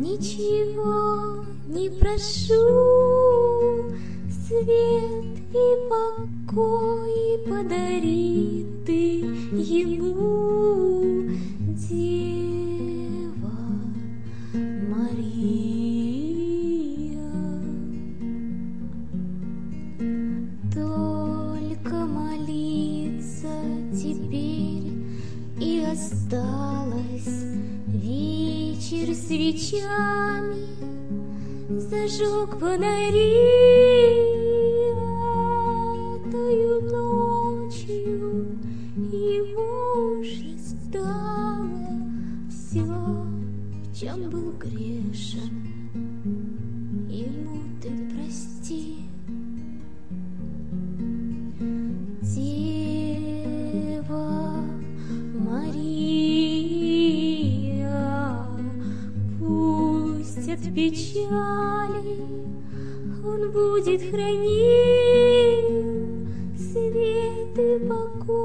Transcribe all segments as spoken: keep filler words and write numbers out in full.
Ничего не прошу, свет и покой подари ты ему, Дева Мария. Только молиться теперь и осталось. Вечер свечами зажег фонари, а тою ночью ему уже стало все, в чем был грешен, ему ты прости. Дева Мария, пусть от печали он будет храним, свет и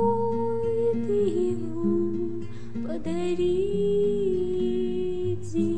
покой ты ему подари.